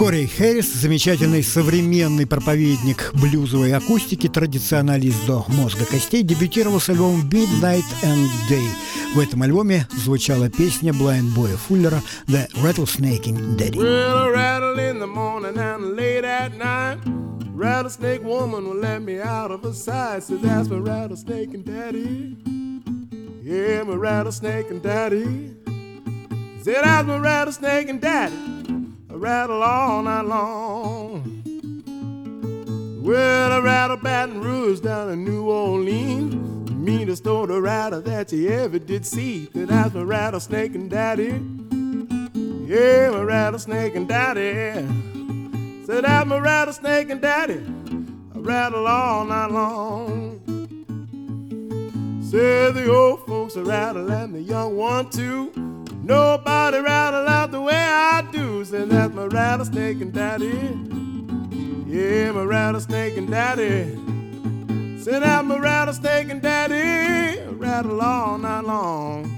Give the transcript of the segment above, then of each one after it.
Кори Хэрис, замечательный современный проповедник блюзовой акустики, традиционалист до мозга костей, дебютировал с альбомом Midnight and Day. В этом альбоме звучала песня Blind Boy Fuller «The Rattlesnaking Daddy». Well, a rattle in the morning and late at night, rattlesnake woman will let me out of her sight. So that's my rattlesnaking daddy. Yeah, my rattlesnaking daddy. Said that's my rattlesnaking daddy. I rattle all night long. Well, I rattle Baton Rouge down in New Orleans. The meanest old rattle that you ever did see. Said that's my rattlesnaking daddy. Yeah, my rattlesnaking daddy. Said that's my rattlesnaking daddy. I rattle all night long. Said the old folks are rattle and the young one too. Nobody rattle out the way I do. Said that's my rattlesnaking daddy. Yeah, my rattlesnaking daddy. Said that's my rattlesnaking daddy. I rattle all night long.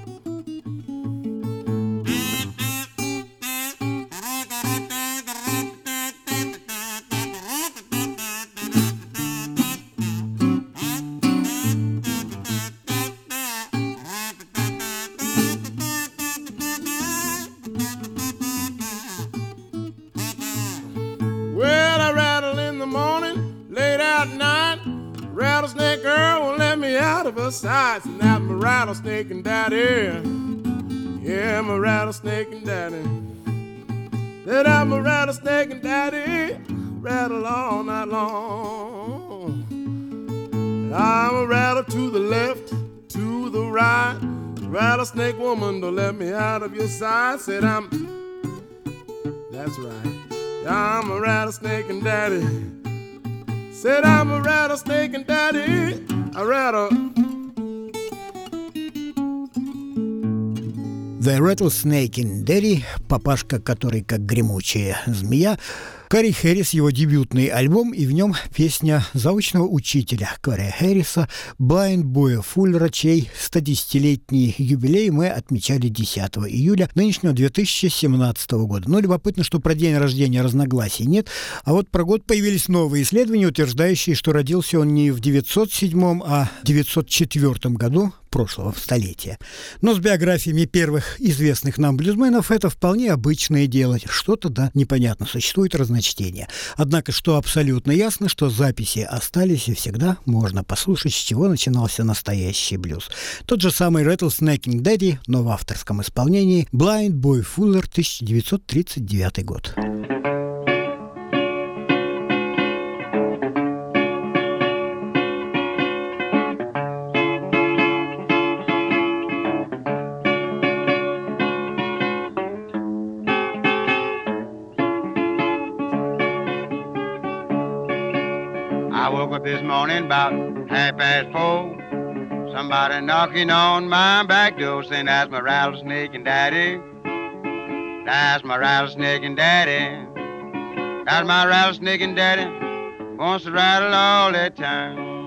Rattlesnake girl won't let me out of her sights. And that's my rattlesnaking daddy. Yeah, my rattlesnaking daddy. That I'm a rattlesnaking daddy. Rattle all night long. I'm a rattle to the left, to the right. Rattlesnake woman, don't let me out of your sight. Said that's right. I'm a rattlesnaking daddy. Said I'm a rattlesnaking daddy. I rattle. The Rattlesnaking Daddy, папашка, который как гремучая змея. Кори Хэрис, его дебютный альбом, и в нем песня заочного учителя Кори Хэрриса Blind Boy Fuller, чей 110-летний юбилей мы отмечали 10 июля нынешнего 2017 года. Но любопытно, что про день рождения разногласий нет, а вот про год появились новые исследования, утверждающие, что родился он не в 907, а в 904 году прошлого столетия. Но с биографиями первых известных нам блюзменов это вполне обычное дело. Что-то, да, непонятно, существует разночтение. Однако, что абсолютно ясно, что записи остались, и всегда можно послушать, с чего начинался настоящий блюз. Тот же самый Rattlesnaking Daddy, но в авторском исполнении Blind Boy Fuller, 1939 год. I woke up this morning about 4:30. Somebody knocking on my back door saying that's my rattlesnaking daddy. That's my rattlesnaking daddy. That's my rattlesnaking daddy. Wants to rattle all the time.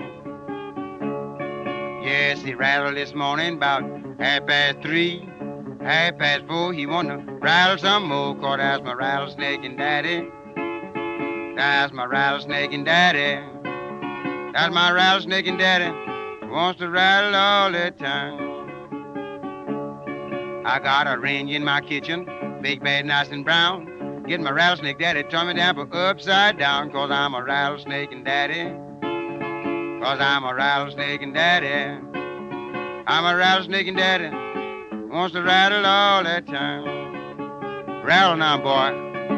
Yes, he rattled this morning about 3:30. 4:30, he want to rattle some more, 'cause that's my rattlesnaking daddy. That's my rattlesnaking daddy. That's my rattlesnaking daddy. Wants to rattle all the time. I got a range in my kitchen, big, bad, nice and brown. Get my rattlesnake daddy, turn me down for upside down, 'cause I'm a rattlesnaking daddy. 'Cause I'm a rattlesnaking daddy. I'm a rattlesnaking daddy. Wants to rattle all the time. Rattle now, boy.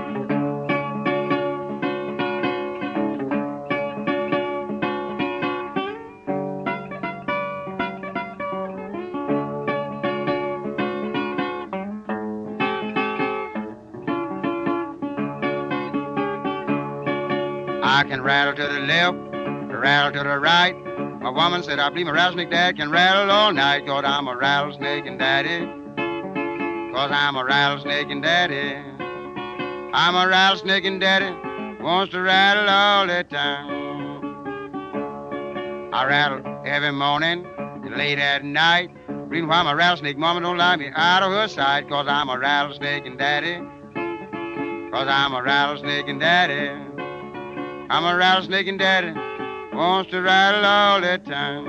I can rattle to the left, rattle to the right. My woman said, I believe my rattlesnake dad can rattle all night, 'cause I'm a rattlesnaking daddy. 'Cause I'm a rattlesnaking daddy. I'm a rattlesnaking daddy. Wants to rattle all the time. I rattle every morning and late at night. Reason why my rattlesnake mama don't let me out of her sight, 'cause I'm a rattlesnaking daddy. 'cause I'm a rattlesnaking daddy. I'm a rattlesnaking daddy, wants to rattle all the time.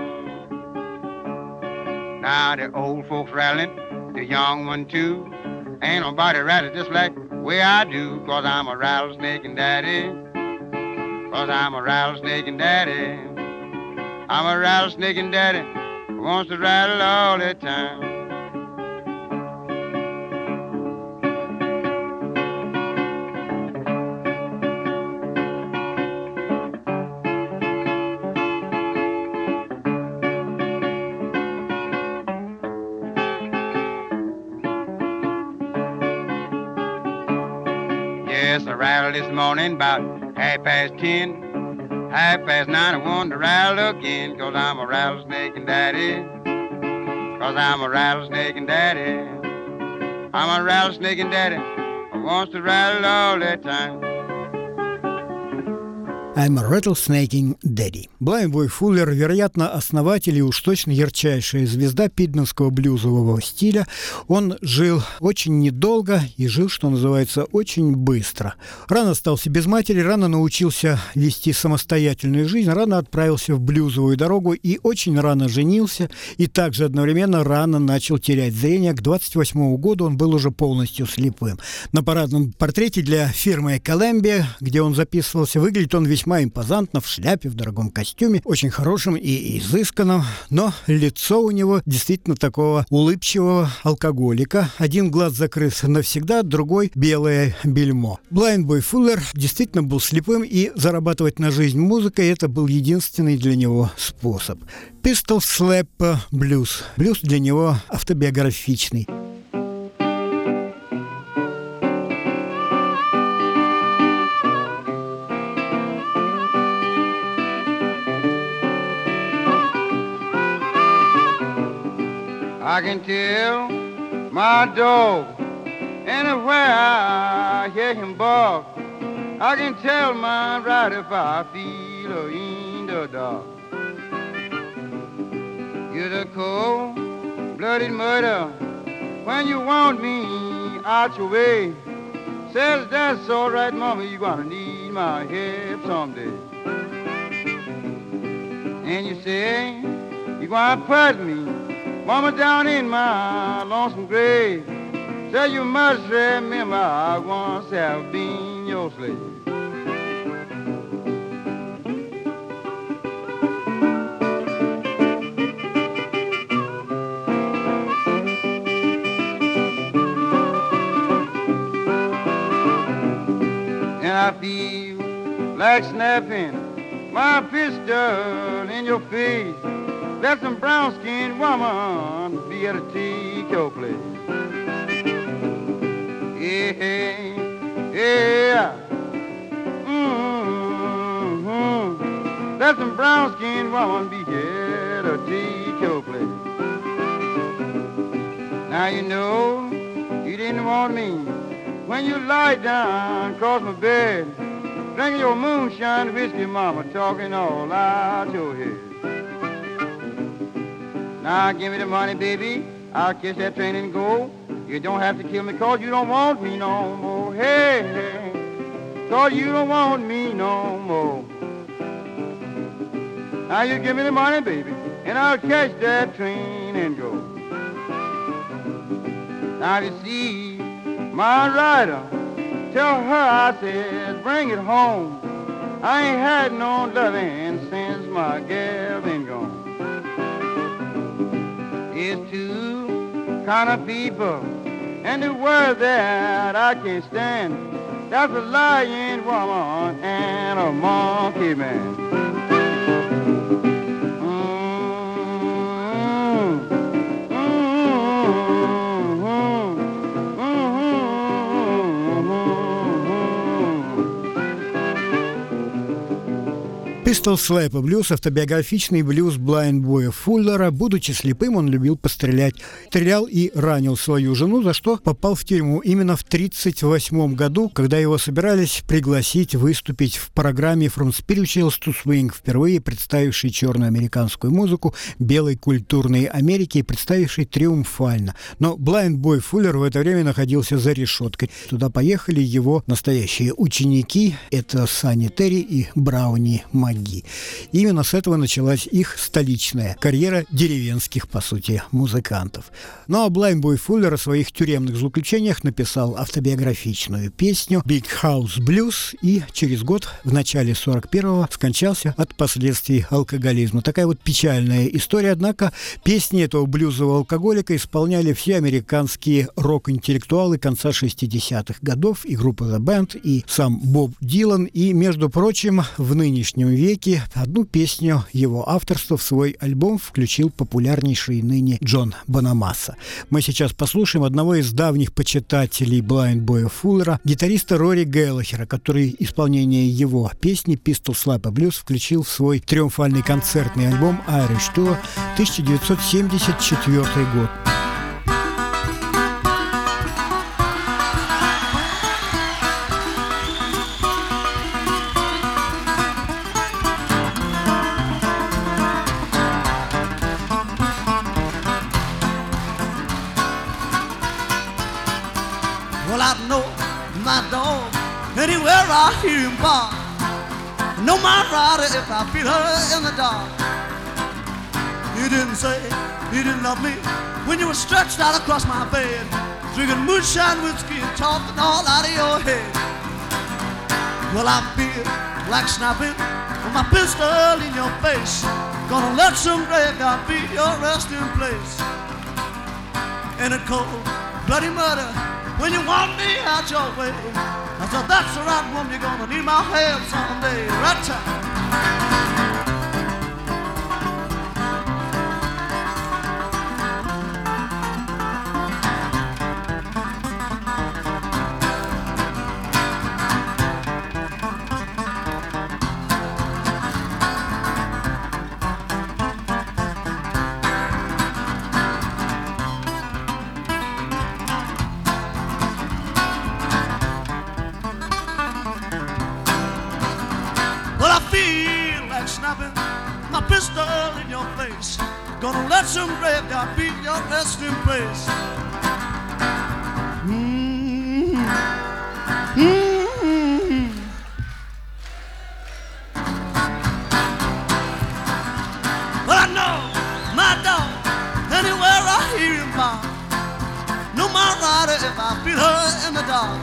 Now the old folks rattling, the young one too. Ain't nobody rattling just like the way I do, 'cause I'm a rattlesnaking daddy. 'Cause I'm a rattlesnaking daddy. I'm a rattlesnaking daddy, wants to rattle all the time. Yes, I rattled this morning about 10:30. 9:30, I want to rattle again, 'cause I'm a rattlesnaking daddy. 'Cause I'm a rattlesnaking daddy. I'm a rattlesnaking daddy, wants to rattle all the time. I'm a rattlesnaking daddy. Блайн Бой Фуллер, вероятно, основатель и уж точно ярчайшая звезда пидденского блюзового стиля. Он жил очень недолго и жил, что называется, очень быстро. Рано остался без матери, рано научился вести самостоятельную жизнь, рано отправился в блюзовую дорогу и очень рано женился, и также одновременно рано начал терять зрение. К 28 году он был уже полностью слепым. На парадном портрете для фирмы Columbia, где он записывался, выглядит он весьма импозантно, в шляпе, в дорогом костюме, очень хорошем и изысканном, но лицо у него действительно такого улыбчивого алкоголика. Один глаз закрыт навсегда, другой — белое бельмо. Блайн Бой Фуллер действительно был слепым, и зарабатывать на жизнь музыкой — это был единственный для него способ. Pistol Slap Blues. Блюз для него автобиографичный. I can tell my dog anywhere I hear him bark. I can tell my right if I feel her in the dark. You're the cold-blooded murder when you want me out your way. Says that's all right, mama, you're gonna need my help someday. And you say you're gonna put me, mama, down in my lonesome grave. Say you must remember I once have been your slave. And I feel like snapping my pistol in your face. Let some brown-skinned woman be at a take your place. Yeah, yeah. Mm-hmm. Let some brown-skinned woman be here to take your place. Now you know you didn't want me when you lie down across my bed, drinking your moonshine whiskey, mama, talking all out your head. Now give me the money, baby, I'll catch that train and go. You don't have to kill me 'cause you don't want me no more. Hey, hey, 'cause you don't want me no more. Now you give me the money, baby, and I'll catch that train and go. Now you see my rider, tell her I said bring it home. I ain't had no loving since my gal been gone. There's two kind of people in the world that I can't stand. That's a lying woman and a monkey man. Pistol Slapper Blues — автобиографичный блюз Blind Boy Fuller. Будучи слепым, он любил пострелять. Стрелял и ранил свою жену, за что попал в тюрьму именно в 1938 году, когда его собирались пригласить выступить в программе From Spirituals to Swing, впервые представившей черную американскую музыку белой культурной Америки и представившей триумфально. Но Blind Boy Fuller в это время находился за решеткой. Туда поехали его настоящие ученики. Это Санни Терри и Брауни Маги. Именно с этого началась их столичная карьера деревенских, по сути, музыкантов. Ну а Blind Boy Fuller о своих тюремных злоключениях написал автобиографичную песню Big House Blues и через год, в начале 41-го, скончался от последствий алкоголизма. Такая вот печальная история, однако песни этого блюзового алкоголика исполняли все американские рок-интеллектуалы конца 60-х годов, и группа The Band, и сам Боб Дилан, и, между прочим, в нынешнем веке одну песню его авторства в свой альбом включил популярнейший ныне Джон Бонамасса. Мы сейчас послушаем одного из давних почитателей Blind Boy Fuller, гитариста Рори Геллахера, который исполнение его песни Pistol Slapper Blues включил в свой триумфальный концертный альбом Irish Tour 1974 год. Well, I know my dog anywhere I hear him bark. Know my rider if I beat her in the dark. You didn't say you didn't love me when you were stretched out across my bed, drinking moonshine whiskey and talking all out of your head. Well, I feel like snapping with my pistol in your face. Gonna let some graveyard be your resting place. In a cold, bloody murder when you want me out your way. I said that's the right one, you're gonna need my help someday. Right time. Snapping my pistol in your face. Gonna let some graveyard be your resting place. Mm-hmm. Mm-hmm. Well, I know my dog anywhere I hear him bark. Know my rider if I beat her in the dark.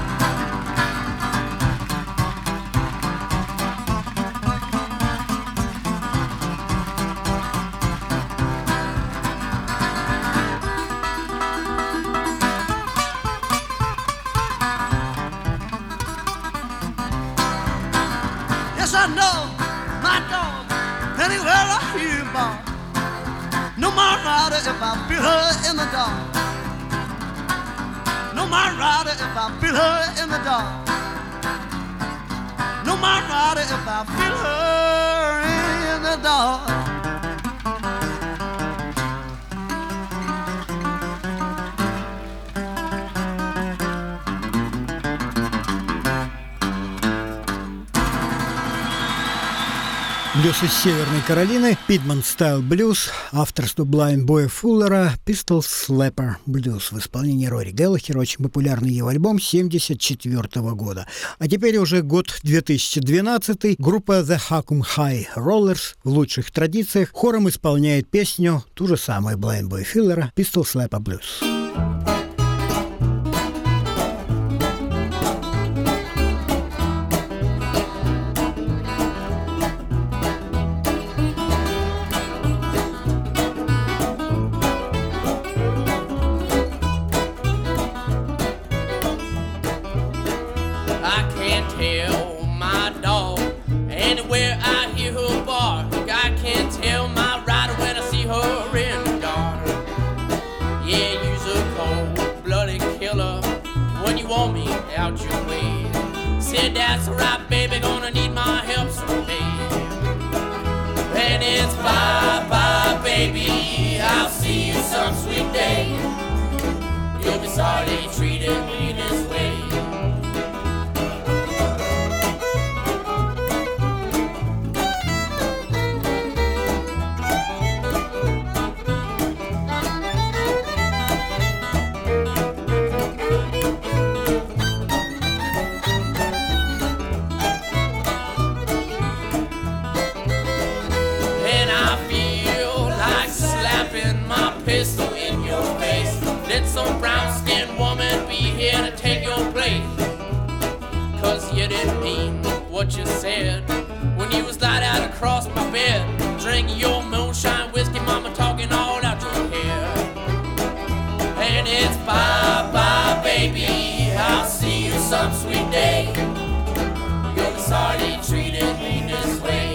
I know my dog anywhere I hear him bark. Know my rider if I beat her in the dark. Know my rider if I beat her in the dark. Know my rider if I beat her in the dark. Блюз из Северной Каролины, Piedmont Style Blues, авторство Blind Boy Fuller, Pistol Slapper Blues в исполнении Рори Геллахера, очень популярный его альбом 1974 года. А теперь уже год 2012, группа The Hackum High Rollers в лучших традициях хором исполняет песню, ту же самую Blind Boy Fuller, Pistol Slapper Blues. Said that's right, baby, gonna need my help someday. And it's bye-bye, baby, I'll see you some sweet day. You'll be sorry they treated me this way. Pistol in your face. Let some brown-skinned woman be here to take your place. Cause you didn't mean what you said when you was lied out across my bed, drinking your moonshine whiskey, mama talking all out your hair. And it's bye-bye, baby, I'll see you some sweet day. You'll be sorry they treated me this way.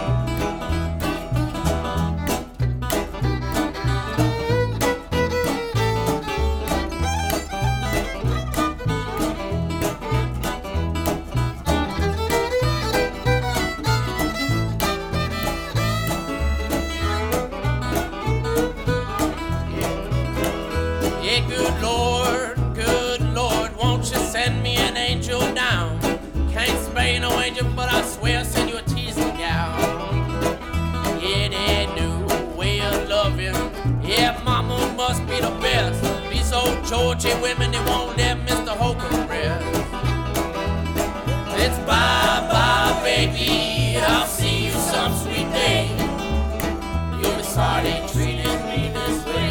Good Lord, won't you send me an angel down? Can't spare no angel, but I swear I'll send you a teasing gown. Yeah, that new way of loving, yeah, mama must be the best. These old Georgia women, they won't let Mr. Holcomb rest. It's bye-bye, baby, I'll see you some sweet day. You'll be sorry they treated me this way.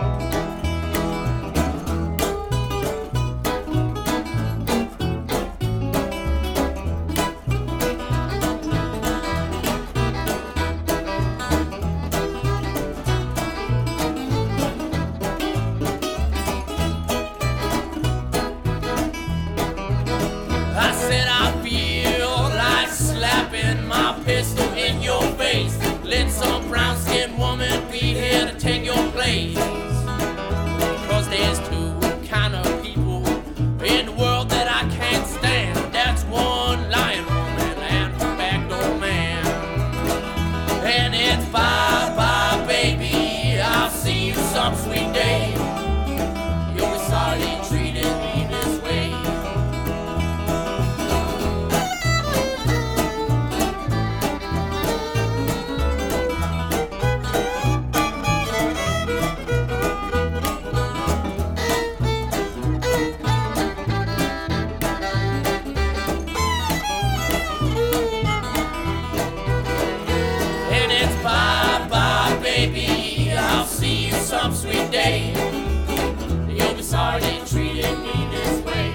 Pistol in your face. Let some brown-skinned woman be here to take your place. Cause there's two kind of people in the world that I can't stand. That's one lying woman and a backdoor man. And it's bye-bye, baby, I'll see you some sweet day. You'll be sorry they treated me this way. Baby, I'll see you some sweet day. You'll be sorry they treated me this way.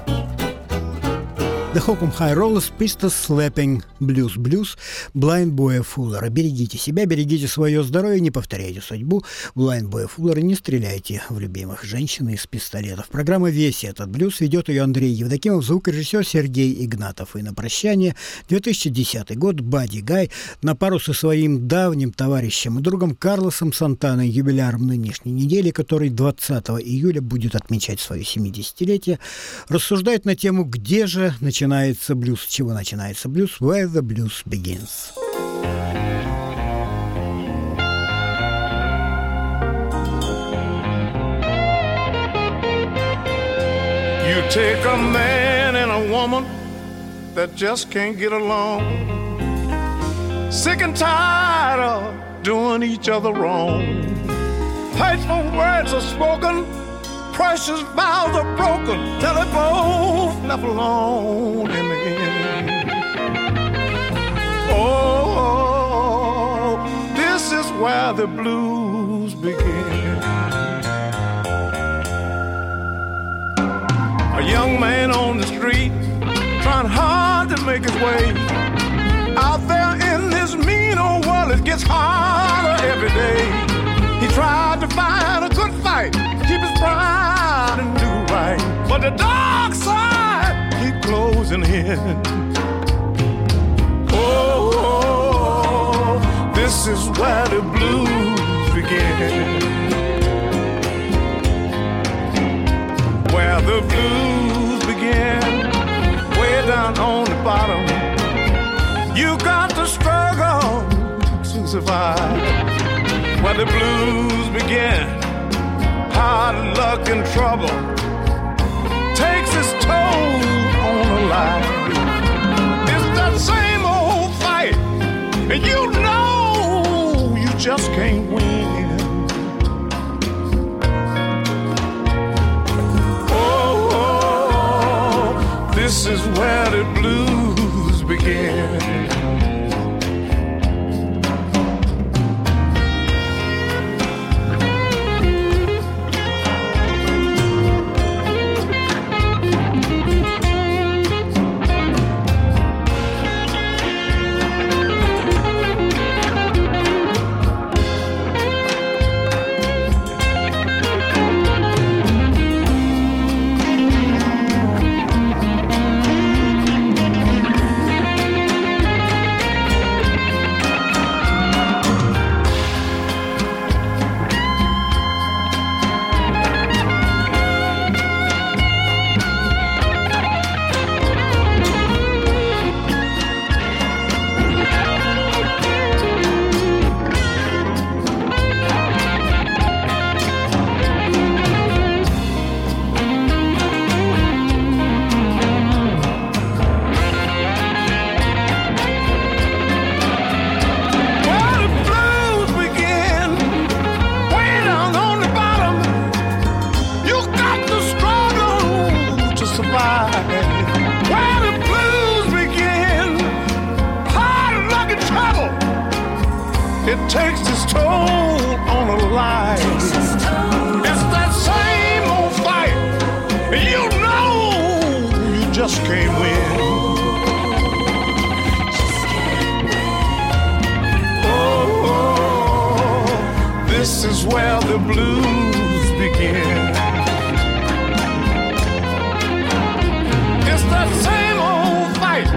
The Holcomb High Rollers, Pistol Slapping, Blues, Blind Boy Fuller. Берегите себя, берегите свое здоровье, не повторяйте судьбу Blind Boy Fuller, не стреляйте в любимых женщин из пистолетов. Программа «Весь этот блюз» ведет ее Андрей Евдокимов, звукорежиссер Сергей Игнатов. И на прощание 2010 год Бадди Гай на пару со своим давним товарищем и другом Карлосом Сантаной, юбиляром нынешней недели, который 20 июля будет отмечать свое 70-летие, рассуждает на тему, где же начинается блюз, с чего начинается блюз, where the blues begins. You take a man and a woman that just can't get along, sick and tired of doing each other wrong. Hateful words are spoken, precious vows are broken, till they both left alone in the end. Oh, this is where the blues begin. A young man on the street, trying hard to make his way. Out there in this mean old world, it gets harder every day. He tried to find a good fight, keep his pride and do right, but the dark side keep closing in. Oh, this is where the blues begin. Where the blues begin, way down on the bottom. You got to struggle to survive. Where the blues begin, hard luck and trouble takes its toll on a life. It's that same old fight, and you know you just can't win. Oh, this is where the blues begin. It takes its toll on a life. It's that same old fight. You know you just can't win. Oh, this is where the blues begin. It's that same old fight.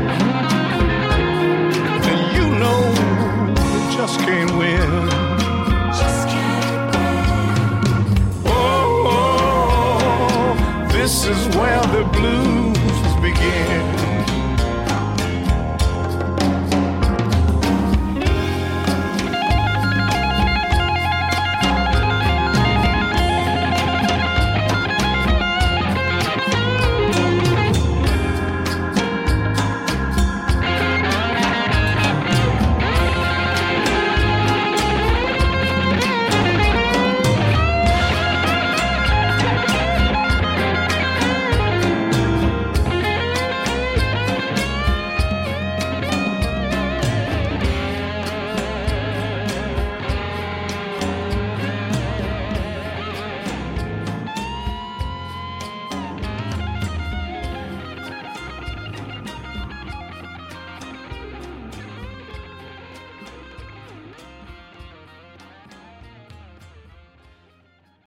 And you know just can't win. Just can't win. Oh, this is where the blues begin.